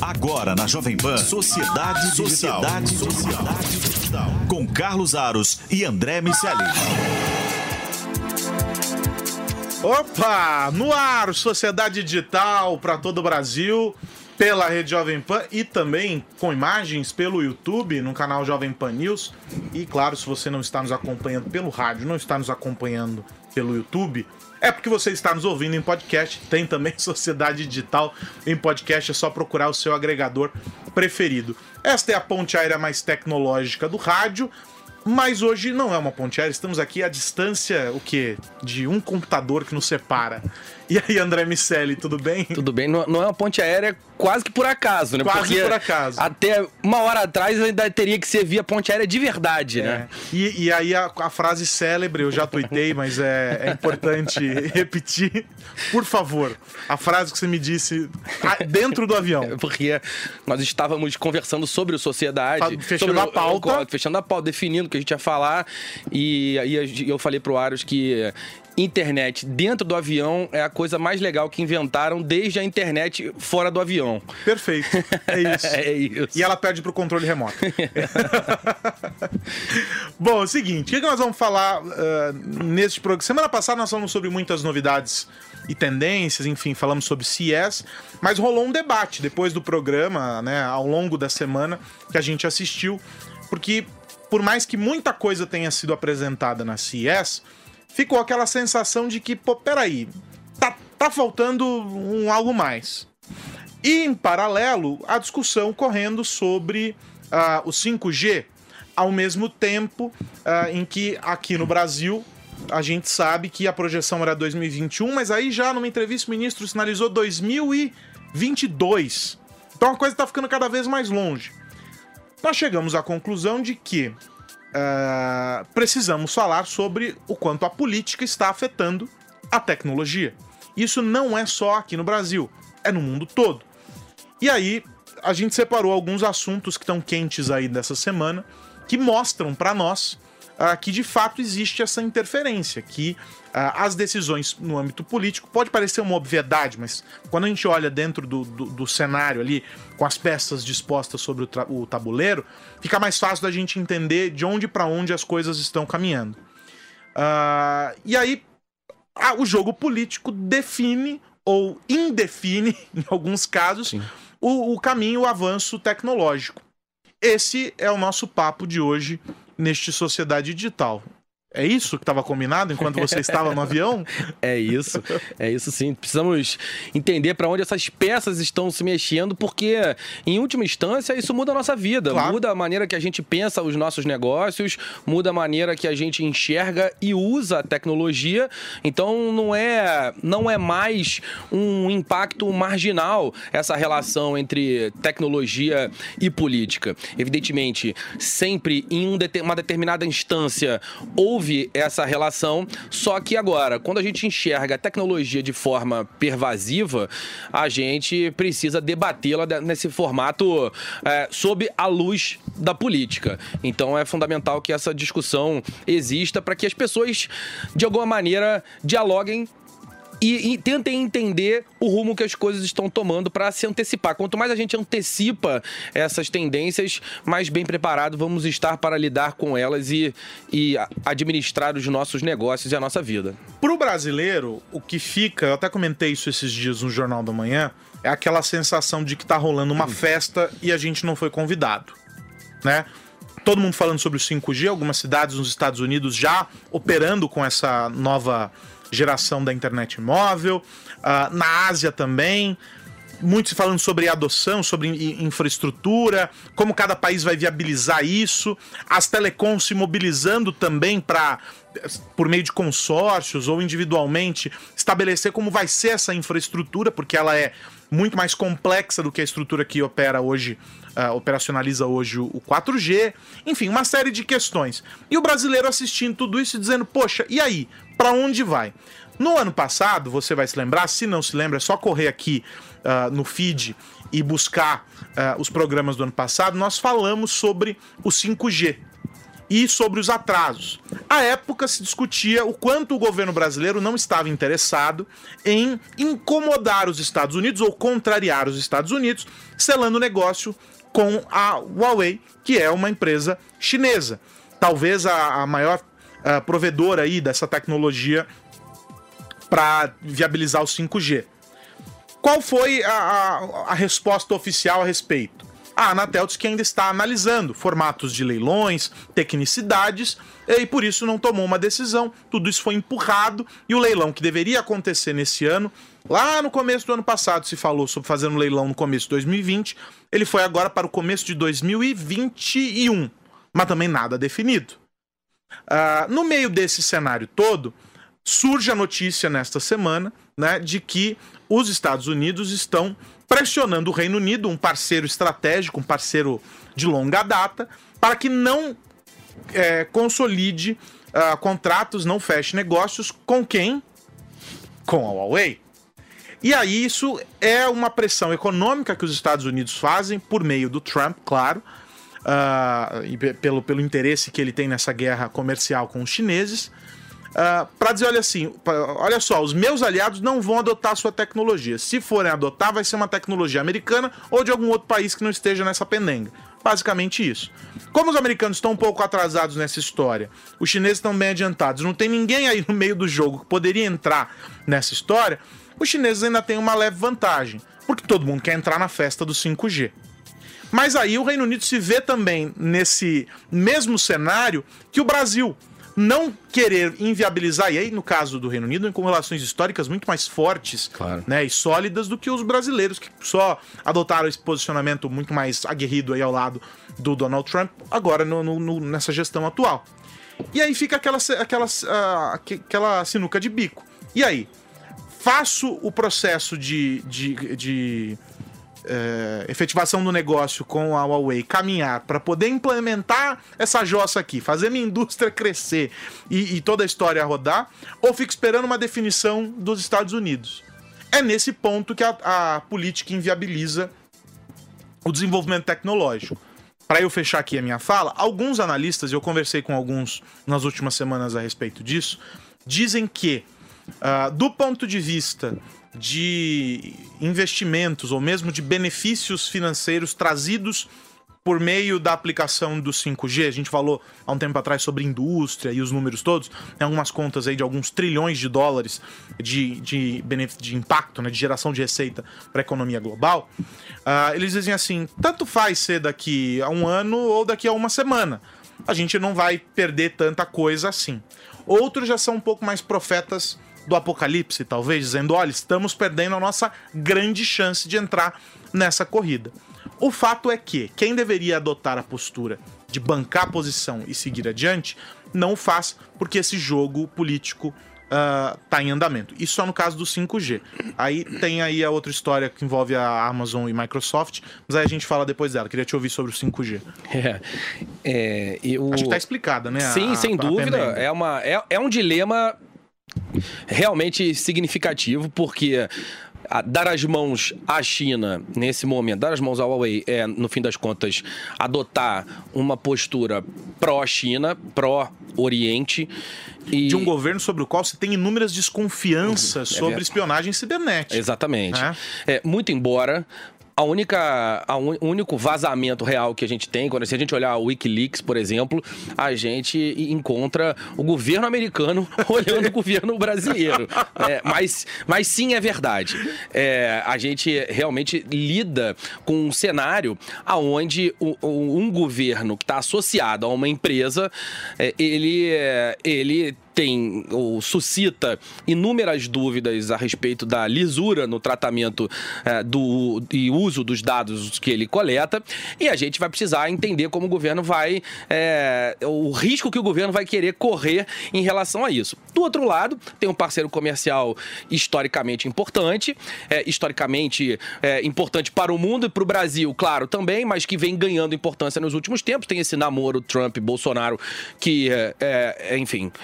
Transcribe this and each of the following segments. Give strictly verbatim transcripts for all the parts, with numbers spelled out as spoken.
Agora na Jovem Pan, Sociedade Digital. Sociedade, Sociedade Digital. Com Carlos Aros e André Miceli. Opa! No ar, Sociedade Digital para todo o Brasil, pela Rede Jovem Pan e também com imagens pelo YouTube, no canal Jovem Pan News. E claro, se você não está nos acompanhando pelo rádio, não está nos acompanhando pelo YouTube, é porque você está nos ouvindo em podcast. Tem também Sociedade Digital em podcast, é só procurar o seu agregador preferido. Esta é a ponte aérea mais tecnológica do rádio, mas hoje não é uma ponte aérea, estamos aqui à distância, o quê? De um computador que nos separa. E aí, André Miceli, tudo bem? Tudo bem, não, não é uma ponte aérea quase que por acaso, né? Quase Porque por acaso. Até uma hora atrás ainda teria que ser via ponte aérea de verdade, É. né? E, e aí a, a frase célebre, eu já tuitei, mas é, é importante repetir. Por favor, a frase que você me disse dentro do avião. Porque nós estávamos conversando sobre o Sociedade. Fechando sobre a pauta. O, fechando a pauta, definindo o que a gente ia falar. E aí eu falei pro Aros que internet dentro do avião é a coisa mais legal que inventaram desde a internet fora do avião. Perfeito, é isso. É isso. E ela perde pro controle remoto. Bom, é o seguinte, o que nós vamos falar uh, neste programa? Semana passada nós falamos sobre muitas novidades e tendências, enfim, falamos sobre C E S, mas rolou um debate depois do programa, né, ao longo da semana que a gente assistiu, porque por mais que muita coisa tenha sido apresentada na C E S, ficou aquela sensação de que, pô, peraí, tá, tá faltando um algo mais. E, em paralelo, a discussão correndo sobre uh, o cinco G, ao mesmo tempo uh, em que, aqui no Brasil, a gente sabe que a projeção era dois mil e vinte e um, mas aí já numa entrevista o ministro sinalizou dois mil e vinte e dois. Então a coisa tá ficando cada vez mais longe. Nós chegamos à conclusão de que Uh, precisamos falar sobre o quanto a política está afetando a tecnologia. Isso não é só aqui no Brasil, é no mundo todo. E aí, a gente separou alguns assuntos que estão quentes aí dessa semana, que mostram para nós uh, que de fato existe essa interferência, que uh, as decisões no âmbito político, pode parecer uma obviedade, mas quando a gente olha dentro do, do, do cenário ali, com as peças dispostas sobre o, tra- o tabuleiro, fica mais fácil da gente entender de onde para onde as coisas estão caminhando. Uh, e aí, ah, o jogo político define ou indefine, em alguns casos, o, o caminho, o avanço tecnológico. Esse é o nosso papo de hoje neste Sociedade Digital. É isso que estava combinado enquanto você estava no avião? É isso, é isso sim. Precisamos entender para onde essas peças estão se mexendo, porque, em última instância, isso muda a nossa vida. Claro. Muda a maneira que a gente pensa os nossos negócios, muda a maneira que a gente enxerga e usa a tecnologia. Então, não é, não é mais um impacto marginal essa relação entre tecnologia e política. Evidentemente, sempre em um det- uma determinada instância houve essa relação, só que agora, quando a gente enxerga a tecnologia de forma pervasiva, a gente precisa debatê-la nesse formato é, sob a luz da política. Então é fundamental que essa discussão exista para que as pessoas, de alguma maneira, dialoguem E, e tentem entender o rumo que as coisas estão tomando para se antecipar. Quanto mais a gente antecipa essas tendências, mais bem preparado vamos estar para lidar com elas e, e administrar os nossos negócios e a nossa vida. Para o brasileiro, o que fica, eu até comentei isso esses dias no Jornal da Manhã, é aquela sensação de que está rolando uma festa e a gente não foi convidado, né? Todo mundo falando sobre o cinco G, algumas cidades nos Estados Unidos já operando com essa nova geração da internet móvel, uh, na Ásia também, muitos falando sobre adoção, sobre infraestrutura, como cada país vai viabilizar isso, as telecoms se mobilizando também para, por meio de consórcios ou individualmente, estabelecer como vai ser essa infraestrutura, porque ela é muito mais complexa do que a estrutura que opera hoje, uh, operacionaliza hoje o quatro G, enfim, uma série de questões. E o brasileiro assistindo tudo isso e dizendo, poxa, e aí? Para onde vai? No ano passado, você vai se lembrar, se não se lembra, é só correr aqui uh, no feed e buscar uh, os programas do ano passado, nós falamos sobre o cinco G. e sobre os atrasos. À época se discutia o quanto o governo brasileiro não estava interessado em incomodar os Estados Unidos ou contrariar os Estados Unidos, selando negócio com a Huawei, que é uma empresa chinesa. Talvez a, a maior a provedora aí dessa tecnologia para viabilizar o cinco G. Qual foi a, a, a resposta oficial a respeito? A Anatel diz que ainda está analisando formatos de leilões, tecnicidades, e por isso não tomou uma decisão. Tudo isso foi empurrado e o leilão que deveria acontecer nesse ano, lá no começo do ano passado se falou sobre fazer um leilão no começo de dois mil e vinte, ele foi agora para o começo de dois mil e vinte e um, mas também nada definido. Uh, no meio desse cenário todo, surge a notícia nesta semana, né, de que os Estados Unidos estão pressionando o Reino Unido, um parceiro estratégico, um parceiro de longa data, para que não é, consolide uh, contratos, não feche negócios com quem? Com a Huawei. E aí isso é uma pressão econômica que os Estados Unidos fazem por meio do Trump, claro, uh, e pelo, pelo interesse que ele tem nessa guerra comercial com os chineses, Uh, para dizer, olha assim, olha só, os meus aliados não vão adotar a sua tecnologia. Se forem adotar, vai ser uma tecnologia americana ou de algum outro país que não esteja nessa pendenga. Basicamente isso. Como os americanos estão um pouco atrasados nessa história, os chineses estão bem adiantados, não tem ninguém aí no meio do jogo que poderia entrar nessa história, os chineses ainda têm uma leve vantagem, porque todo mundo quer entrar na festa do cinco G. Mas aí o Reino Unido se vê também nesse mesmo cenário que o Brasil. Não querer inviabilizar, e aí no caso do Reino Unido, com relações históricas muito mais fortes, claro, né, e sólidas do que os brasileiros, que só adotaram esse posicionamento muito mais aguerrido aí ao lado do Donald Trump, agora no, no, nessa gestão atual. E aí fica aquela, aquela, uh, aquela sinuca de bico. E aí? Faço o processo de... de, de É, efetivação do negócio com a Huawei caminhar para poder implementar essa jossa aqui, fazer minha indústria crescer e, e toda a história rodar, ou fico esperando uma definição dos Estados Unidos? É nesse ponto que a, a política inviabiliza o desenvolvimento tecnológico. Para eu fechar aqui a minha fala, alguns analistas, e eu conversei com alguns nas últimas semanas a respeito disso, dizem que, uh, do ponto de vista de investimentos ou mesmo de benefícios financeiros trazidos por meio da aplicação do cinco G, a gente falou há um tempo atrás sobre indústria e os números todos, tem algumas contas aí de alguns trilhões de dólares de, de, benef- de impacto, né, de geração de receita para a economia global. Uh, eles dizem assim, tanto faz ser daqui a um ano ou daqui a uma semana, a gente não vai perder tanta coisa assim. Outros já são um pouco mais profetas do apocalipse, talvez, dizendo, olha, estamos perdendo a nossa grande chance de entrar nessa corrida. O fato é que quem deveria adotar a postura de bancar a posição e seguir adiante, não o faz, porque esse jogo político uh, tá em andamento. Isso só no caso do cinco G. Aí tem aí a outra história que envolve a Amazon e Microsoft, mas aí a gente fala depois dela. Queria te ouvir sobre o cinco G. É, é, eu... Acho que tá explicada, né? Sim, a, sem a, dúvida. A é, uma, é, é um dilema realmente significativo, porque dar as mãos à China nesse momento, dar as mãos à Huawei é, no fim das contas, adotar uma postura pró-China, pró-Oriente. E... de um governo sobre o qual se tem inúmeras desconfianças é sobre espionagem cibernética. Exatamente. É? É, muito embora... A única, a un, o único vazamento real que a gente tem, quando se a gente olhar o Wikileaks, por exemplo, a gente encontra o governo americano olhando o governo brasileiro. É, mas, mas sim, é verdade. É, a gente realmente lida com um cenário onde o, o, um governo que está associado a uma empresa, é, ele, é, ele tem ou suscita inúmeras dúvidas a respeito da lisura no tratamento é, do, e uso dos dados que ele coleta, e a gente vai precisar entender como o governo vai, é, o risco que o governo vai querer correr em relação a isso. Do outro lado, tem um parceiro comercial historicamente importante, é, historicamente é, importante para o mundo e para o Brasil, claro, também, mas que vem ganhando importância nos últimos tempos. Tem esse namoro Trump-Bolsonaro que, é, é, enfim, é um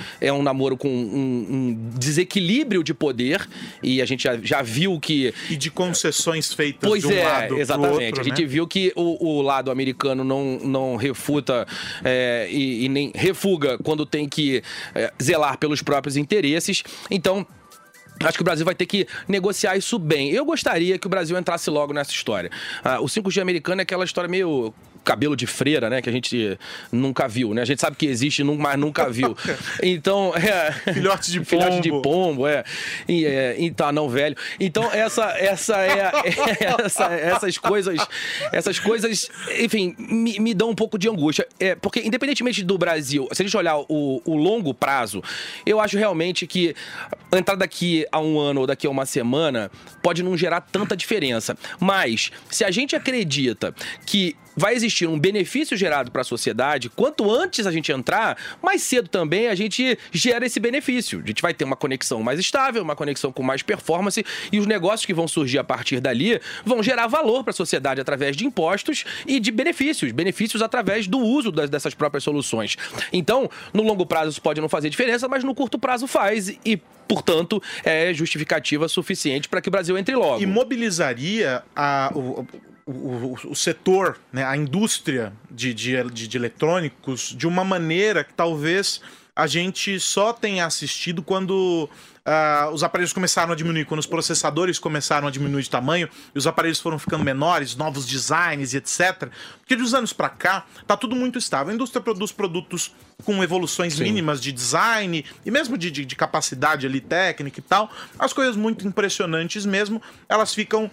um namoro com um, um desequilíbrio de poder, e a gente já, já viu que... E de concessões feitas pois de um é, lado exatamente. pro outro, a gente né? viu que o, o lado americano não, não refuta é, e, e nem refuga quando tem que é, zelar pelos próprios interesses. Então, acho que o Brasil vai ter que negociar isso bem. Eu gostaria que o Brasil entrasse logo nessa história. Ah, o cinco G americano é aquela história meio... cabelo de freira, né? Que a gente nunca viu, né? A gente sabe que existe, mas nunca viu. Então, é... Filhote de pombo. Filhote de pombo, é. E, é então, não, velho. Então, essa, essa é... essa, essas coisas... Essas coisas, enfim, me, me dão um pouco de angústia. É, porque, independentemente do Brasil, se a gente olhar o, o longo prazo, eu acho realmente que entrar daqui a um ano ou daqui a uma semana pode não gerar tanta diferença. Mas, se a gente acredita que vai existir um benefício gerado para a sociedade, quanto antes a gente entrar, mais cedo também a gente gera esse benefício. A gente vai ter uma conexão mais estável, uma conexão com mais performance, e os negócios que vão surgir a partir dali vão gerar valor para a sociedade através de impostos e de benefícios, benefícios através do uso das, dessas próprias soluções. Então, no longo prazo isso pode não fazer diferença, mas no curto prazo faz, e portanto, é justificativa suficiente para que o Brasil entre logo. E mobilizaria a... O... O, o, o setor, né, a indústria de, de, de, de eletrônicos de uma maneira que talvez a gente só tenha assistido quando uh, os aparelhos começaram a diminuir, quando os processadores começaram a diminuir de tamanho e os aparelhos foram ficando menores, novos designs e etcétera. Porque de uns anos para cá tá tudo muito estável. A indústria produz produtos com evoluções Sim. mínimas de design e mesmo de, de, de capacidade ali técnica e tal. As coisas muito impressionantes mesmo, elas ficam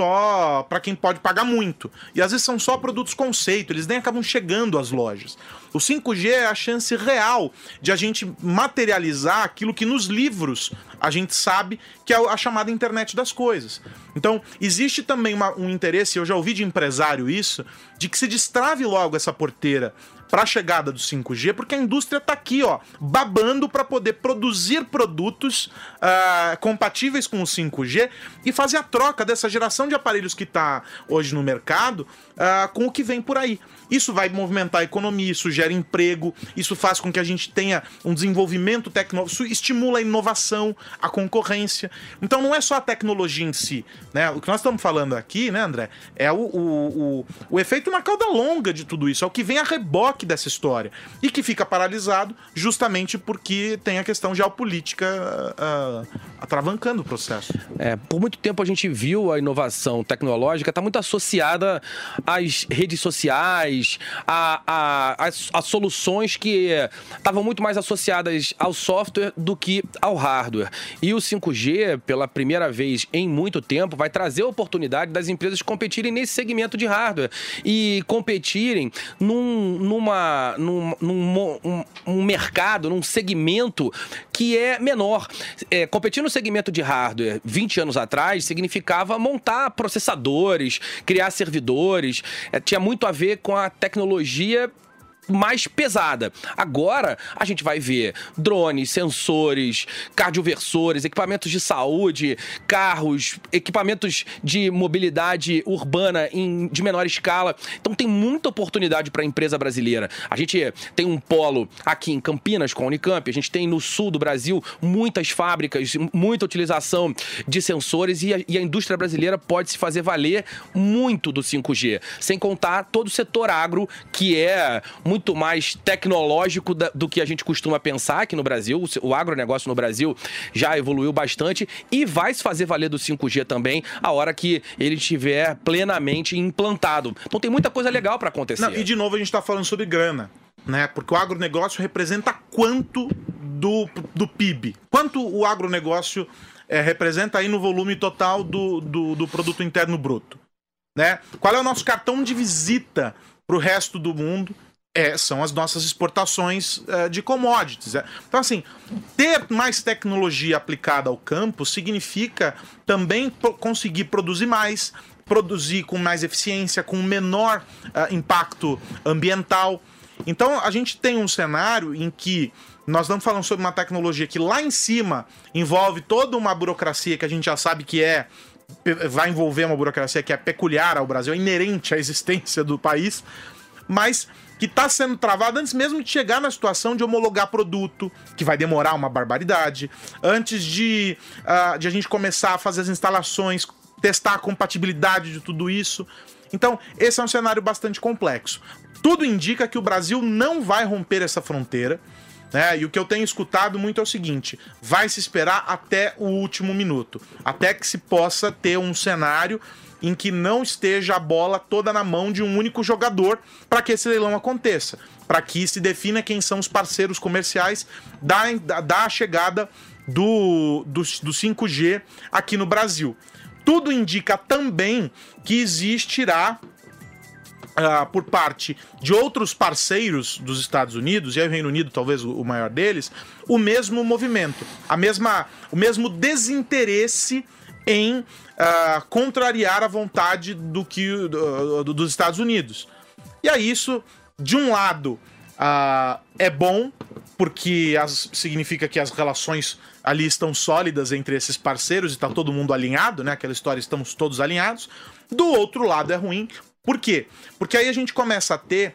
só para quem pode pagar muito. E às vezes são só produtos conceito, eles nem acabam chegando às lojas. O cinco G é a chance real de a gente materializar aquilo que nos livros a gente sabe que é a chamada internet das coisas. Então, existe também uma, um interesse, eu já ouvi de empresário isso, de que se destrave logo essa porteira para a chegada do cinco G, porque a indústria está aqui, ó, babando para poder produzir produtos uh, compatíveis com o cinco G e fazer a troca dessa geração de aparelhos que está hoje no mercado uh, com o que vem por aí. Isso vai movimentar a economia, isso gera emprego, isso faz com que a gente tenha um desenvolvimento tecnológico, isso estimula a inovação, a concorrência. Então não é só a tecnologia em si, né? O que nós estamos falando aqui, né, André, é o, o, o, o efeito na cauda longa de tudo isso, é o que vem a reboque dessa história e que fica paralisado justamente porque tem a questão geopolítica uh, uh, atravancando o processo. É, por muito tempo a gente viu a inovação tecnológica está muito associada às redes sociais, A, a, a, a soluções que estavam muito mais associadas ao software do que ao hardware. E o cinco G, pela primeira vez em muito tempo, vai trazer a oportunidade das empresas competirem nesse segmento de hardware e competirem num, numa, num, num um, um mercado, num segmento que é menor. É, competir no segmento de hardware vinte anos atrás significava montar processadores, criar servidores, é, tinha muito a ver com a tecnologia mais pesada. Agora, a gente vai ver drones, sensores, cardioversores, equipamentos de saúde, carros, equipamentos de mobilidade urbana em, de menor escala. Então, tem muita oportunidade para a empresa brasileira. A gente tem um polo aqui em Campinas, com a Unicamp, a gente tem no sul do Brasil muitas fábricas, muita utilização de sensores e a, e a indústria brasileira pode se fazer valer muito do cinco G, sem contar todo o setor agro, que é muito muito mais tecnológico da, do que a gente costuma pensar aqui no Brasil. O, o agronegócio no Brasil já evoluiu bastante e vai se fazer valer do cinco G também a hora que ele estiver plenamente implantado. Então tem muita coisa legal para acontecer. Não, e de novo a gente está falando sobre grana, né? Porque o agronegócio representa quanto do, do P I B? Quanto o agronegócio é, representa aí no volume total do, do, do produto interno bruto? Né? Qual é o nosso cartão de visita para o resto do mundo? É, são as nossas exportações é, de commodities. É. Então, assim, ter mais tecnologia aplicada ao campo significa também pro- conseguir produzir mais, produzir com mais eficiência, com menor uh, impacto ambiental. Então, a gente tem um cenário em que nós estamos falando sobre uma tecnologia que lá em cima envolve toda uma burocracia que a gente já sabe que é vai envolver uma burocracia que é peculiar ao Brasil, é inerente à existência do país, mas que está sendo travada antes mesmo de chegar na situação de homologar produto, que vai demorar uma barbaridade, antes de, uh, de a gente começar a fazer as instalações, testar a compatibilidade de tudo isso. Então, esse é um cenário bastante complexo. Tudo indica que o Brasil não vai romper essa fronteira, né? E o que eu tenho escutado muito é o seguinte: vai se esperar até o último minuto, até que se possa ter um cenário em que não esteja a bola toda na mão de um único jogador para que esse leilão aconteça, para que se defina quem são os parceiros comerciais da, da, da chegada do, do, do cinco G aqui no Brasil. Tudo indica também que existirá, uh, por parte de outros parceiros dos Estados Unidos, e aí o Reino Unido talvez o maior deles, o mesmo movimento, a mesma, o mesmo desinteresse em uh, contrariar a vontade do que, uh, do, dos Estados Unidos. E aí isso, de um lado, uh, é bom, porque as, significa que as relações ali estão sólidas entre esses parceiros e está todo mundo alinhado, né? Aquela história, estamos todos alinhados. Do outro lado é ruim. Por quê? Porque aí a gente começa a ter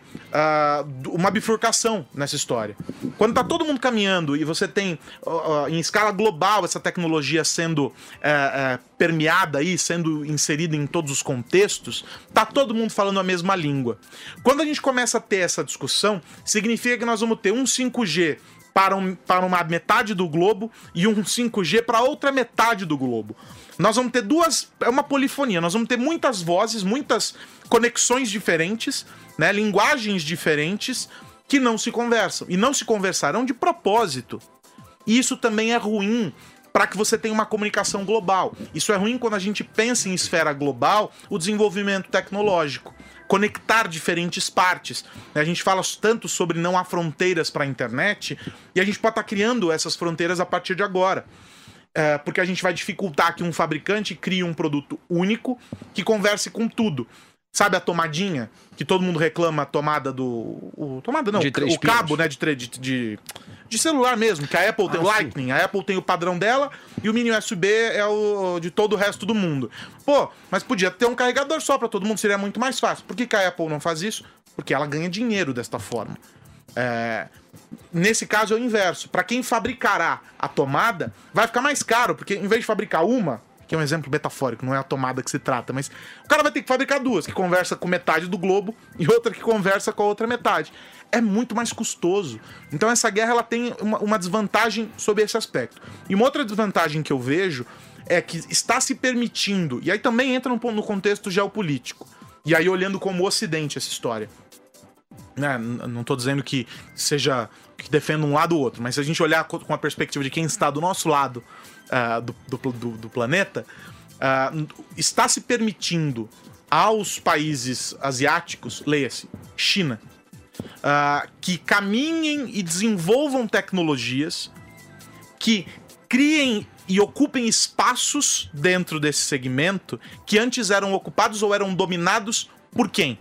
uh, uma bifurcação nessa história. Quando tá todo mundo caminhando e você tem, uh, uh, em escala global, essa tecnologia sendo uh, uh, permeada aí, sendo inserida em todos os contextos, tá todo mundo falando a mesma língua. Quando a gente começa a ter essa discussão, significa que nós vamos ter um cinco G para, um, para uma metade do globo e um cinco G para outra metade do globo. Nós vamos ter duas... É uma polifonia. Nós vamos ter muitas vozes, muitas conexões diferentes, né? Linguagens diferentes que não se conversam. E não se conversarão de propósito. E isso também é ruim para que você tenha uma comunicação global. Isso é ruim quando a gente pensa em esfera global, o desenvolvimento tecnológico. Conectar diferentes partes. A gente fala tanto sobre não há fronteiras para a internet, e a gente pode estar criando essas fronteiras a partir de agora. É, porque a gente vai dificultar que um fabricante crie um produto único que converse com tudo. Sabe a tomadinha? Que todo mundo reclama, a tomada do... O, tomada não, o cabo, né, de, de, de, de celular mesmo, que a Apple tem o ah, Lightning, sim. A Apple tem o padrão dela e o mini U S B é o de todo o resto do mundo. Pô, mas podia ter um carregador só para todo mundo, seria muito mais fácil. Por que, que a Apple não faz isso? Porque ela ganha dinheiro desta forma. É... Nesse caso é o inverso. Para quem fabricará a tomada, vai ficar mais caro, porque em vez de fabricar uma, que é um exemplo metafórico, não é a tomada que se trata, mas o cara vai ter que fabricar duas, que conversa com metade do globo e outra que conversa com a outra metade. É muito mais custoso. Então essa guerra ela tem uma, uma desvantagem sobre esse aspecto. E uma outra desvantagem que eu vejo é que está se permitindo, e aí também entra no, no contexto geopolítico, e aí olhando como o Ocidente essa história. Né? Não estou dizendo que seja que defenda um lado ou outro, mas se a gente olhar com a perspectiva de quem está do nosso lado uh, do, do, do, do planeta, uh, está se permitindo aos países asiáticos, leia-se, China, uh, que caminhem e desenvolvam tecnologias que criem e ocupem espaços dentro desse segmento que antes eram ocupados ou eram dominados por quem?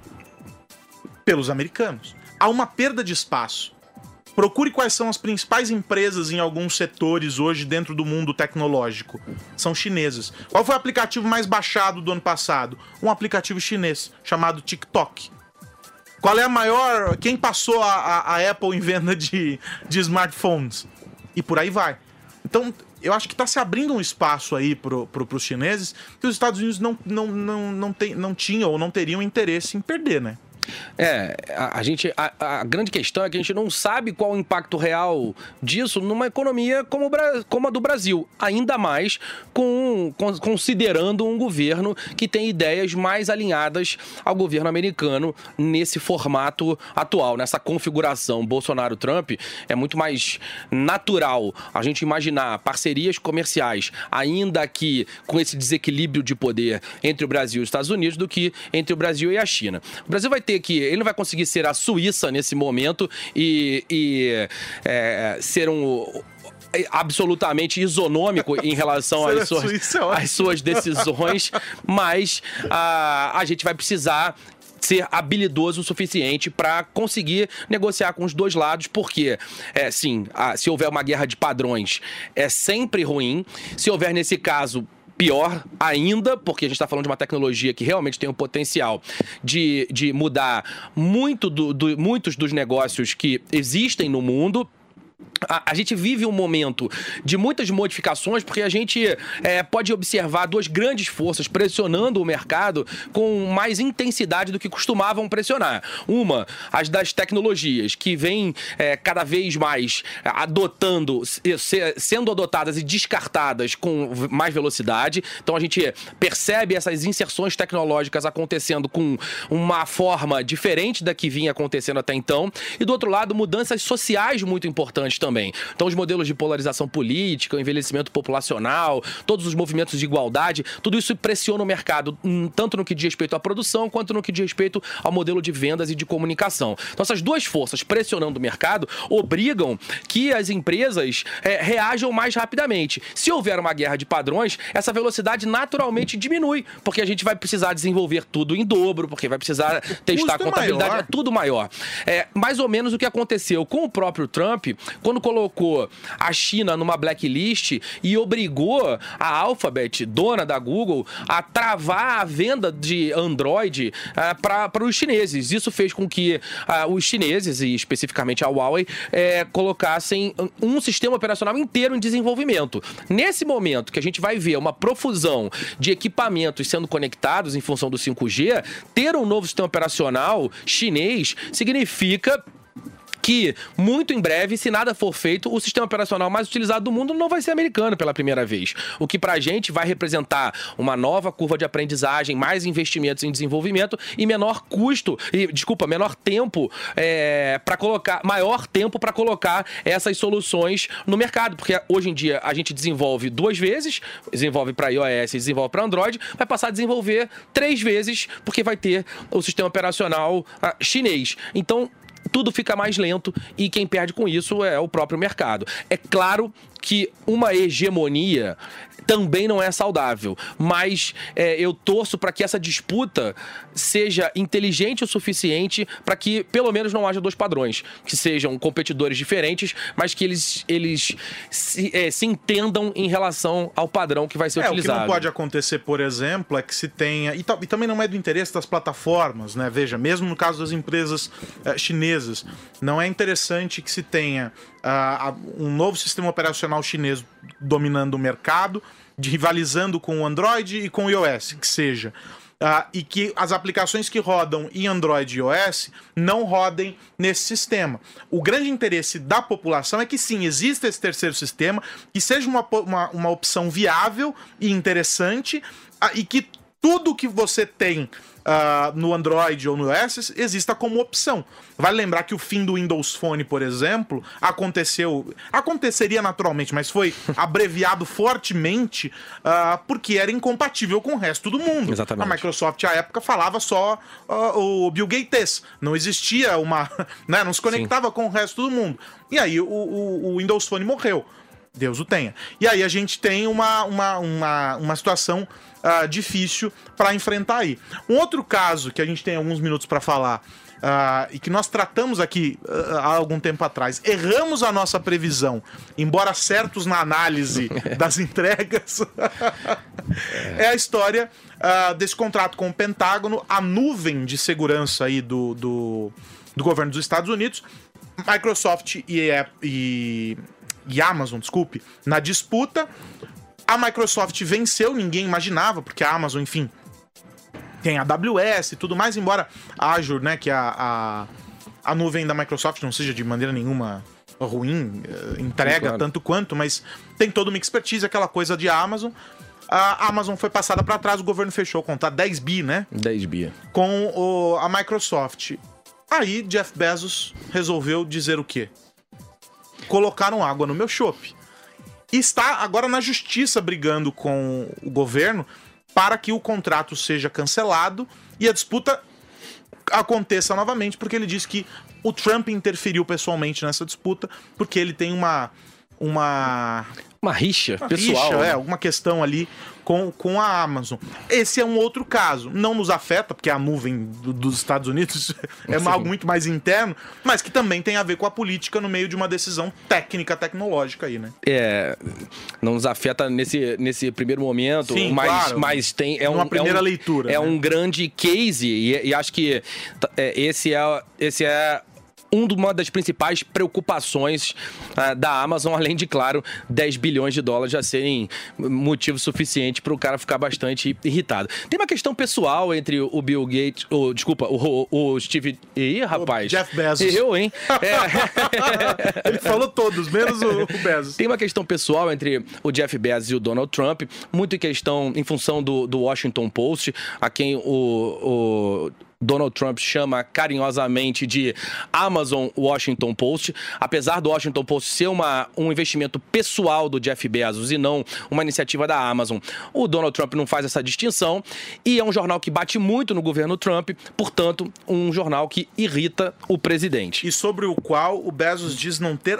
Pelos americanos. Há uma perda de espaço. Procure quais são as principais empresas em alguns setores hoje dentro do mundo tecnológico. São chinesas. Qual foi o aplicativo mais baixado do ano passado? Um aplicativo chinês chamado TikTok. Qual é a maior... Quem passou a, a, a Apple em venda de, de smartphones? E por aí vai. Então, eu acho que está se abrindo um espaço aí para pro, os chineses que os Estados Unidos não, não, não, não, tem, não tinham ou não teriam interesse em perder, né? É, a, a gente a, a grande questão é que a gente não sabe qual o impacto real disso numa economia como, como a do Brasil, ainda mais com, com, considerando um governo que tem ideias mais alinhadas ao governo americano nesse formato atual, nessa configuração Bolsonaro-Trump. É muito mais natural a gente imaginar parcerias comerciais, ainda que com esse desequilíbrio de poder entre o Brasil e os Estados Unidos, do que entre o Brasil e a China. O Brasil vai ter que ele não vai conseguir ser a Suíça nesse momento e, e é, ser um absolutamente isonômico em relação às suas, às suas decisões, mas a, a gente vai precisar ser habilidoso o suficiente para conseguir negociar com os dois lados, porque, é, sim, a, se houver uma guerra de padrões, é sempre ruim. Se houver, nesse caso, pior ainda, porque a gente está falando de uma tecnologia que realmente tem o potencial de, de mudar muito do, do, muitos dos negócios que existem no mundo. A, a gente vive um momento de muitas modificações, porque a gente é, pode observar duas grandes forças pressionando o mercado com mais intensidade do que costumavam pressionar. Uma, as das tecnologias, que vêm é, cada vez mais adotando, se, sendo adotadas e descartadas com mais velocidade. Então a gente percebe essas inserções tecnológicas acontecendo com uma forma diferente da que vinha acontecendo até então. E do outro lado, mudanças sociais muito importantes também. Então, os modelos de polarização política, o envelhecimento populacional, todos os movimentos de igualdade, tudo isso pressiona o mercado, tanto no que diz respeito à produção, quanto no que diz respeito ao modelo de vendas e de comunicação. Então, essas duas forças pressionando o mercado obrigam que as empresas é, reajam mais rapidamente. Se houver uma guerra de padrões, essa velocidade naturalmente diminui, porque a gente vai precisar desenvolver tudo em dobro, porque vai precisar testar a contabilidade, maior. é tudo maior. É mais ou menos o que aconteceu com o próprio Trump, quando colocou a China numa blacklist e obrigou a Alphabet, dona da Google, a travar a venda de Android uh, para os chineses. Isso fez com que uh, os chineses, e especificamente a Huawei, eh, colocassem um sistema operacional inteiro em desenvolvimento. Nesse momento que a gente vai ver uma profusão de equipamentos sendo conectados em função do cinco G, ter um novo sistema operacional chinês significa que, muito em breve, se nada for feito, o sistema operacional mais utilizado do mundo não vai ser americano pela primeira vez. O que, pra gente, vai representar uma nova curva de aprendizagem, mais investimentos em desenvolvimento e menor custo, e, desculpa, menor tempo é, para colocar, maior tempo para colocar essas soluções no mercado. Porque hoje em dia a gente desenvolve duas vezes, desenvolve para iOS e desenvolve para Android, vai passar a desenvolver três vezes, porque vai ter o sistema operacional ah, chinês. Então, tudo fica mais lento e quem perde com isso é o próprio mercado. É claro que uma hegemonia também não é saudável, mas é, eu torço para que essa disputa seja inteligente o suficiente para que pelo menos não haja dois padrões, que sejam competidores diferentes, mas que eles, eles se, é, se entendam em relação ao padrão que vai ser é, utilizado. O que não pode acontecer, por exemplo, é que se tenha... E, e também não é do interesse das plataformas, né? Veja, mesmo no caso das empresas é, chinesas, não é interessante que se tenha uh, um novo sistema operacional chinês dominando o mercado, de, rivalizando com o Android e com o iOS, que seja. Uh, e que as aplicações que rodam em Android e iOS não rodem nesse sistema. O grande interesse da população é que sim, exista esse terceiro sistema, que seja uma, uma, uma opção viável e interessante, uh, e que tudo que você tem Uh, no Android ou no iOS exista como opção. Vale lembrar que o fim do Windows Phone, por exemplo, aconteceu... Aconteceria naturalmente, mas foi abreviado fortemente uh, porque era incompatível com o resto do mundo. Exatamente. A Microsoft, à época, falava só uh, o Bill Gates. Não existia uma... né, não se conectava Sim. com o resto do mundo. E aí o, o, o Windows Phone morreu. Deus o tenha. E aí a gente tem uma, uma, uma, uma situação uh, difícil para enfrentar aí. Um outro caso que a gente tem alguns minutos para falar uh, e que nós tratamos aqui uh, há algum tempo atrás. Erramos a nossa previsão, embora certos na análise das entregas. É a história uh, desse contrato com o Pentágono, a nuvem de segurança aí do, do, do governo dos Estados Unidos. Microsoft e... e e Amazon, desculpe, na disputa. A Microsoft venceu, ninguém imaginava, porque a Amazon, enfim, tem a AWS e tudo mais, embora a Azure, né, que a, a, a nuvem da Microsoft não seja de maneira nenhuma ruim, entrega Sim, claro. tanto quanto, mas tem toda uma expertise, aquela coisa de Amazon. A Amazon foi passada para trás, o governo fechou o contrato, dez bi, né? dez bi. Com o, a Microsoft. Aí, Jeff Bezos resolveu dizer o quê? Colocaram água no meu chope. E está agora na justiça brigando com o governo para que o contrato seja cancelado e a disputa aconteça novamente, porque ele diz que o Trump interferiu pessoalmente nessa disputa, porque ele tem uma, uma... Uma rixa uma pessoal. Rixa, né? é, alguma questão ali com, com a Amazon. Esse é um outro caso. Não nos afeta, porque a nuvem do, dos Estados Unidos é Sim. algo muito mais interno, mas que também tem a ver com a política no meio de uma decisão técnica, tecnológica aí, né? É, não nos afeta nesse, nesse primeiro momento, Sim, mas, claro. mas tem... É uma um, primeira é um, leitura. É né? um grande case e, e acho que é, esse é... Esse é uma das principais preocupações uh, da Amazon, além de, claro, dez bilhões de dólares já serem motivo suficiente para o cara ficar bastante irritado. Tem uma questão pessoal entre o Bill Gates, o, desculpa, o, o Steve... Ih, rapaz. O Jeff Bezos. Eu, hein? É. Ele falou todos, menos o, o Bezos. Tem uma questão pessoal entre o Jeff Bezos e o Donald Trump, muito em questão, em função do, do Washington Post, a quem o... o Donald Trump chama carinhosamente de Amazon Washington Post. Apesar do Washington Post ser uma, um investimento pessoal do Jeff Bezos e não uma iniciativa da Amazon, o Donald Trump não faz essa distinção e é um jornal que bate muito no governo Trump, portanto, um jornal que irrita o presidente. E sobre o qual o Bezos diz não ter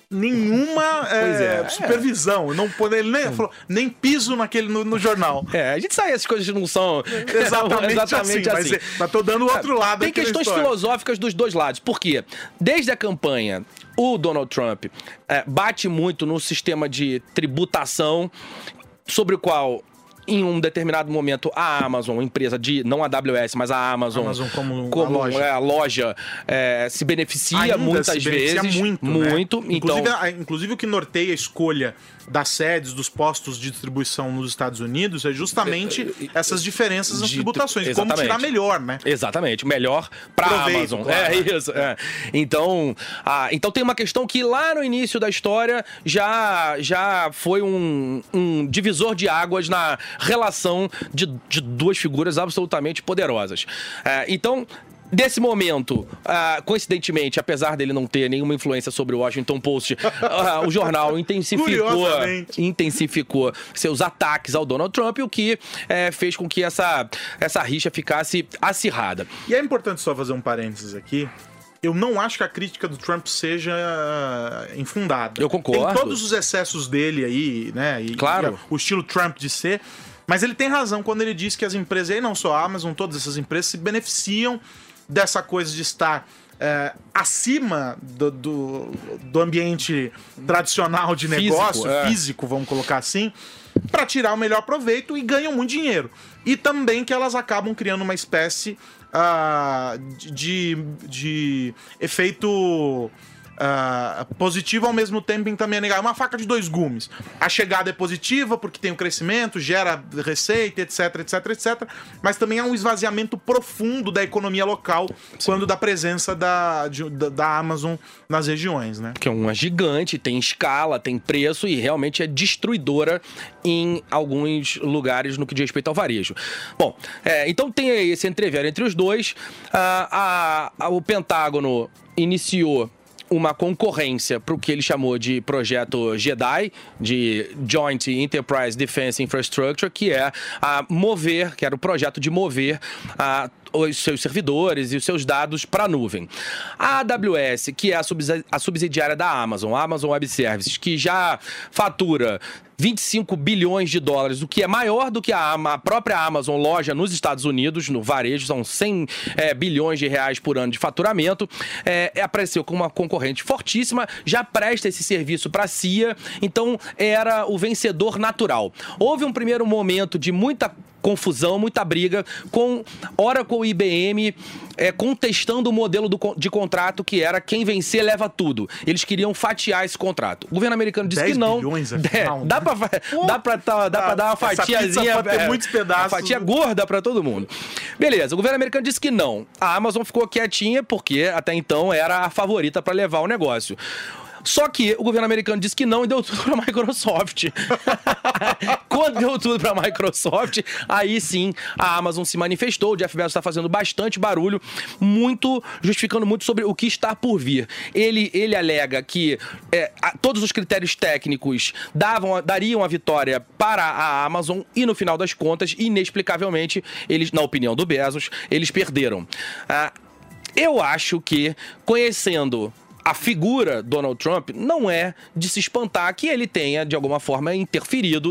nenhuma é, é, supervisão. É. Não, ele nem, falou, nem piso naquele, no, no jornal. É, a gente sabe, essas coisas não são exatamente, exatamente assim. assim. Mas, mas tô dando o outro lado. Tem questões filosóficas dos dois lados. Por quê? Desde a campanha, o Donald Trump é, bate muito no sistema de tributação, sobre o qual... Em um determinado momento, a Amazon, empresa de, não a W S, mas a Amazon, Amazon como, como a loja, é, a loja é, se beneficia Ainda muitas se beneficia vezes. Muito, muito. Né? Então... Inclusive, a, inclusive, o que norteia a escolha das sedes, dos postos de distribuição nos Estados Unidos é justamente essas diferenças nas de, tributações. exatamente. Como tirar melhor, né? Exatamente, melhor para a Amazon. Claro. É isso. É. Então, ah, então tem uma questão que lá no início da história já, já foi um, um divisor de águas na relação de, de duas figuras absolutamente poderosas. É, então... Desse momento, uh, coincidentemente, apesar dele não ter nenhuma influência sobre o Washington Post, uh, o jornal intensificou, intensificou seus ataques ao Donald Trump, o que uh, fez com que essa, essa rixa ficasse acirrada. E é importante só fazer um parênteses aqui. Eu não acho que a crítica do Trump seja infundada. Eu concordo. Tem todos os excessos dele aí, né? E, claro. E o estilo Trump de ser. Mas ele tem razão quando ele diz que as empresas, e não só a Amazon, todas essas empresas se beneficiam dessa coisa de estar é, acima do, do, do ambiente tradicional de negócio, físico, é. físico vamos colocar assim, para tirar o melhor proveito e ganham muito dinheiro. E também que elas acabam criando uma espécie uh, de, de efeito... Uh, positivo ao mesmo tempo em também é negativo. É uma faca de dois gumes. A chegada é positiva porque tem o crescimento, gera receita, etc, etc, etc. Mas também há um esvaziamento profundo da economia local. Sim. Quando da presença da, de, da, da Amazon nas regiões, né? Que é uma gigante, tem escala, tem preço e realmente é destruidora em alguns lugares no que diz respeito ao varejo. Bom, é, então tem esse entrever entre os dois. Uh, a, a, o Pentágono iniciou uma concorrência para o que ele chamou de projeto JEDI, de Joint Enterprise Defense Infrastructure, que é a mover, que era o projeto de mover a os seus servidores e os seus dados para a nuvem. A AWS, que é a subsidiária da Amazon, a Amazon Web Services, que já fatura vinte e cinco bilhões de dólares, o que é maior do que a, a própria Amazon loja nos Estados Unidos, no varejo, são cem é, bilhões de reais por ano de faturamento, é, apareceu com uma concorrente fortíssima, já presta esse serviço para a C I A, então era o vencedor natural. Houve um primeiro momento de muita confusão, muita briga com Oracle e I B M é, contestando o modelo do, de contrato que era quem vencer leva tudo. Eles queriam fatiar esse contrato. O governo americano disse que não. Bilhões, é, dá pra, dá pra, tá, dá pra dar uma fatiazinha. Pode ter é, muitos pedaços. Uma fatia gorda pra todo mundo. Beleza, o governo americano disse que não. A Amazon ficou quietinha porque até então era a favorita pra levar o negócio. Só que o governo americano disse que não e deu tudo para a Microsoft. Quando deu tudo para a Microsoft, aí sim a Amazon se manifestou. O Jeff Bezos está fazendo bastante barulho, muito justificando muito sobre o que está por vir. Ele, ele alega que é, a, todos os critérios técnicos davam, dariam a vitória para a Amazon e, no final das contas, inexplicavelmente, eles, na opinião do Bezos, eles perderam. Ah, eu acho que, conhecendo a figura Donald Trump não é de se espantar que ele tenha, de alguma forma, interferido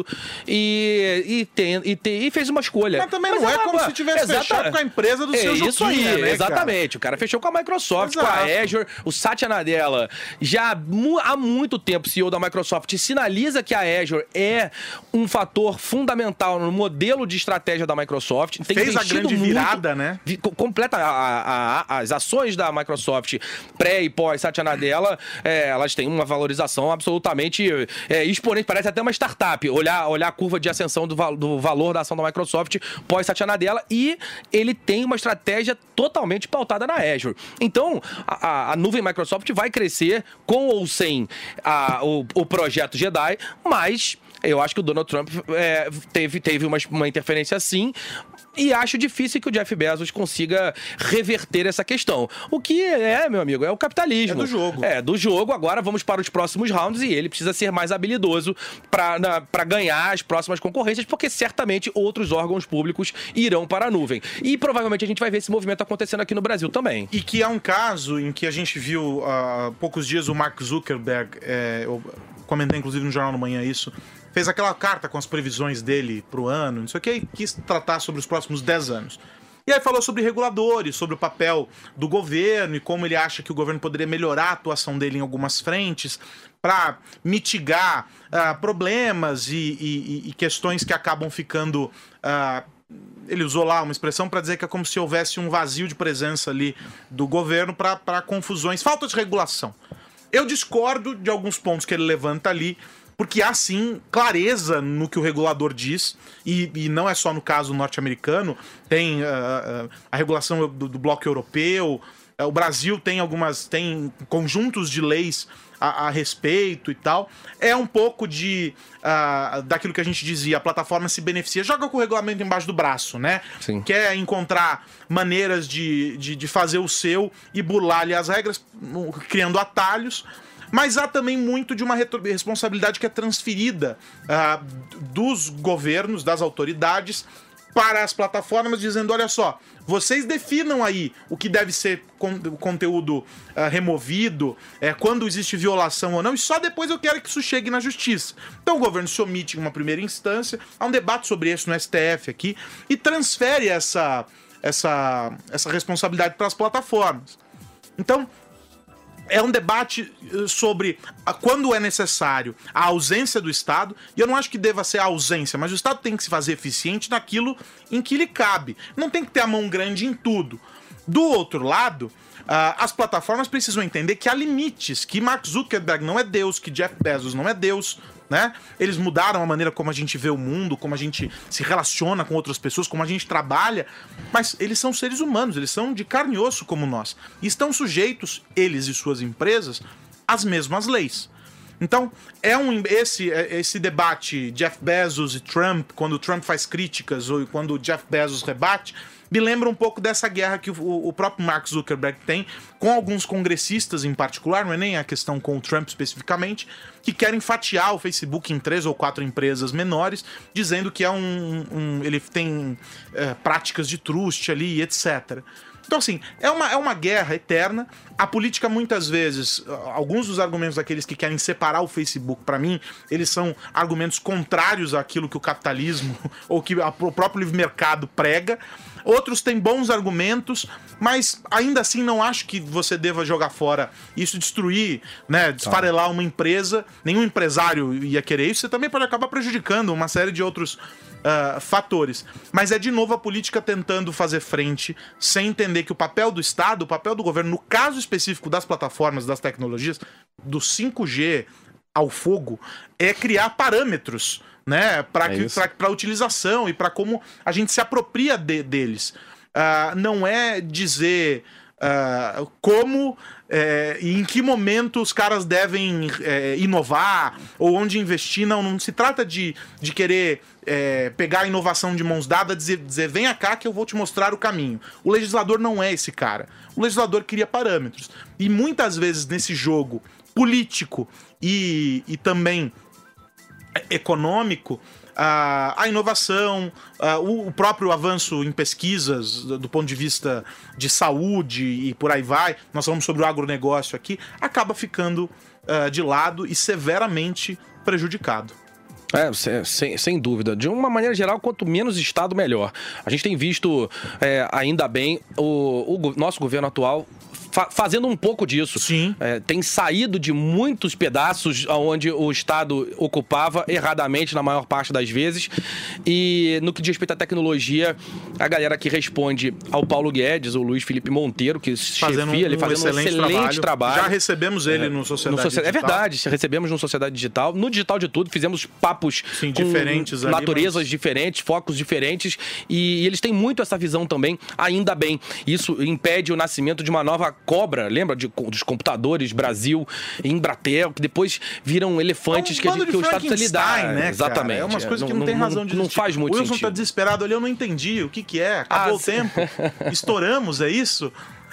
e, e, tem, e, tem, e fez uma escolha. Mas também Mas não é, é como se tivesse Exata... fechado com a empresa do é seu Isso aí, né, exatamente. Cara? O cara fechou com a Microsoft, Exato. com a Azure. O Satya Nadella, já há muito tempo, C E O da Microsoft, sinaliza que a Azure é um fator fundamental no modelo de estratégia da Microsoft. Tem Fez a grande muito, virada, né? Completa a, a, a, as ações da Microsoft pré e pós Satya Nadella, é, elas têm uma valorização absolutamente é, exponente. Parece até uma startup. Olhar, olhar a curva de ascensão do, do valor da ação da Microsoft pós Satya Nadella, e ele tem uma estratégia totalmente pautada na Azure. Então, a, a nuvem Microsoft vai crescer com ou sem a, o, o projeto Jedi, mas eu acho que o Donald Trump é, teve, teve uma, uma interferência sim, e acho difícil que o Jeff Bezos consiga reverter essa questão. O que é, meu amigo, é o capitalismo. É do jogo. É, do jogo. Agora vamos para os próximos rounds e ele precisa ser mais habilidoso para ganhar as próximas concorrências, porque certamente outros órgãos públicos irão para a nuvem. E provavelmente a gente vai ver esse movimento acontecendo aqui no Brasil também. E que é um caso em que a gente viu há poucos dias o Mark Zuckerberg, é, eu comentei inclusive no Jornal da Manhã isso, fez aquela carta com as previsões dele pro ano, não sei o que, e quis tratar sobre os próximos dez anos. E aí falou sobre reguladores, sobre o papel do governo e como ele acha que o governo poderia melhorar a atuação dele em algumas frentes para mitigar uh, problemas e, e, e questões que acabam ficando... Uh, ele usou lá uma expressão para dizer que é como se houvesse um vazio de presença ali do governo para confusões, falta de regulação. Eu discordo de alguns pontos que ele levanta ali, porque há sim clareza no que o regulador diz, e, e não é só no caso norte-americano, tem uh, uh, a regulação do, do bloco europeu, uh, o Brasil tem algumas, tem conjuntos de leis a, a respeito e tal. É um pouco de uh, daquilo que a gente dizia, a plataforma se beneficia, joga com o regulamento embaixo do braço, né? Sim. Quer encontrar maneiras de, de, de fazer o seu e burlar ali as regras, criando atalhos. Mas há também muito de uma responsabilidade que é transferida uh, dos governos, das autoridades, para as plataformas, dizendo, olha só, vocês definam aí o que deve ser con- conteúdo uh, removido, é, quando existe violação ou não, e só depois eu quero que isso chegue na justiça. Então o governo se omite em uma primeira instância, há um debate sobre isso no S T F aqui, e transfere essa, essa, essa responsabilidade para as plataformas. Então... é um debate sobre a, quando é necessário a ausência do Estado, e eu não acho que deva ser a ausência, mas o Estado tem que se fazer eficiente naquilo em que lhe cabe. Não tem que ter a mão grande em tudo. Do outro lado, uh, as plataformas precisam entender que há limites, que Mark Zuckerberg não é Deus, que Jeff Bezos não é Deus, né? Eles mudaram a maneira como a gente vê o mundo, como a gente se relaciona com outras pessoas, como a gente trabalha, mas eles são seres humanos, eles são de carne e osso como nós, e estão sujeitos, eles e suas empresas, às mesmas leis. Então, é um, esse, esse debate Jeff Bezos e Trump, quando o Trump faz críticas ou quando o Jeff Bezos rebate, me lembra um pouco dessa guerra que o, o próprio Mark Zuckerberg tem com alguns congressistas em particular, não é nem a questão com o Trump especificamente, que querem fatiar o Facebook em três ou quatro empresas menores, dizendo que é um, um ele tem é, práticas de trust ali, etcétera. Então, assim, é uma, é uma guerra eterna. A política, muitas vezes, alguns dos argumentos daqueles que querem separar o Facebook, para mim, eles são argumentos contrários àquilo que o capitalismo ou que o próprio livre mercado prega. Outros têm bons argumentos, mas ainda assim não acho que você deva jogar fora isso, destruir, né, desfarelar uma empresa. Nenhum empresário ia querer isso. Você também pode acabar prejudicando uma série de outros uh, fatores. Mas é de novo a política tentando fazer frente sem entender que o papel do Estado, o papel do governo, no caso específico das plataformas, das tecnologias, do cinco G ao fogo, é criar parâmetros, né, para é utilização e para como a gente se apropria de, deles. Uh, não é dizer uh, como é, e em que momento os caras devem é, inovar ou onde investir. Não, não se trata de, de querer é, pegar a inovação de mãos dadas e dizer, dizer venha cá que eu vou te mostrar o caminho. O legislador não é esse cara. O legislador cria parâmetros. E muitas vezes nesse jogo político e, e também econômico, a, a inovação, a, o, o próprio avanço em pesquisas do, do ponto de vista de saúde e por aí vai, nós falamos sobre o agronegócio aqui, acaba ficando uh, de lado e severamente prejudicado. É, sem, sem dúvida. De uma maneira geral, quanto menos Estado, melhor. A gente tem visto, é, ainda bem, o, o nosso governo atual fa- fazendo um pouco disso. Sim. É, tem saído de muitos pedaços onde o Estado ocupava erradamente na maior parte das vezes. E no que diz respeito à tecnologia, a galera que responde ao Paulo Guedes, o Luiz Felipe Monteiro, que fazendo chefia, um, ele fazendo excelente, um excelente trabalho. trabalho. Já recebemos ele é, no Sociedade no Sociedade Digital. É verdade, recebemos no Sociedade Digital. No Digital de Tudo, fizemos papos Sim, com diferentes ali, naturezas mas... diferentes, focos diferentes, e, e eles têm muito essa visão também, ainda bem. Isso impede o nascimento de uma nova cobra, lembra de, dos computadores Brasil e Embratel, que depois viram elefantes é um que, a gente, que o Estado precisa lidar. Né, Exatamente. Cara? É umas coisas que não, não tem razão de Não, não faz muito sentido. O Wilson sentido. tá desesperado ali, eu não entendi o que que é, acabou ah, o tempo, estouramos, é isso?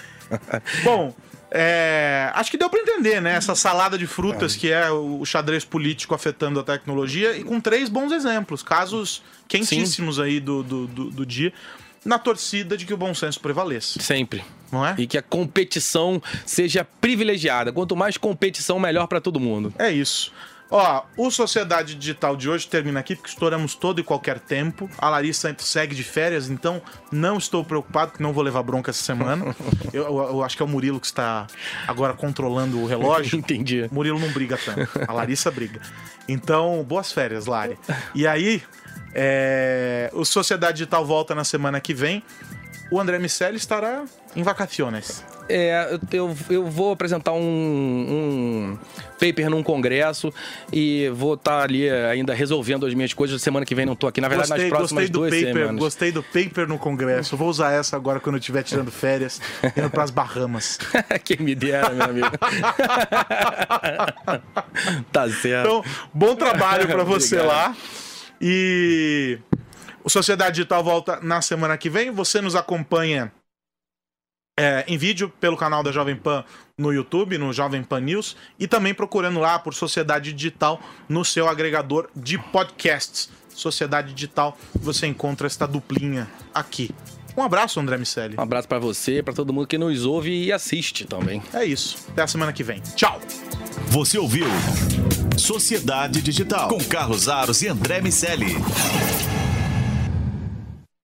Bom... É, acho que deu para entender, né? Essa salada de frutas é. que é o xadrez político afetando a tecnologia, e com três bons exemplos, casos quentíssimos Sim. aí do, do, do, do dia, na torcida de que o bom senso prevaleça. Sempre. Não é? E que a competição seja privilegiada. Quanto mais competição, melhor para todo mundo. É isso. Ó, o Sociedade Digital de hoje termina aqui, porque estouramos todo e qualquer tempo. A Larissa segue de férias, então não estou preocupado, que não vou levar bronca essa semana. eu, eu, eu acho que é o Murilo que está agora controlando o relógio. Entendi. O Murilo não briga tanto, a Larissa briga. Então, boas férias, Lari. E aí, é, o Sociedade Digital volta na semana que vem. O André Miceli estará em vacaciones. É, eu, eu vou apresentar um, um paper num congresso e vou estar tá ali ainda resolvendo as minhas coisas. Semana que vem não tô aqui, na verdade, gostei, nas próximas do duas paper, semanas. Gostei do paper no congresso. Vou usar essa agora quando eu estiver tirando férias, indo pras Bahamas. Quem me dera, meu amigo. Tá certo. Então, bom trabalho pra você lá. E o Sociedade Digital volta na semana que vem. Você nos acompanha É, em vídeo pelo canal da Jovem Pan no YouTube, no Jovem Pan News, e também procurando lá por Sociedade Digital no seu agregador de podcasts. Sociedade Digital, você encontra esta duplinha aqui. Um abraço, André Miceli. Um abraço pra você, pra todo mundo que nos ouve e assiste também. É isso. Até a semana que vem. Tchau. Você ouviu Sociedade Digital com Carlos Aros e André Miceli.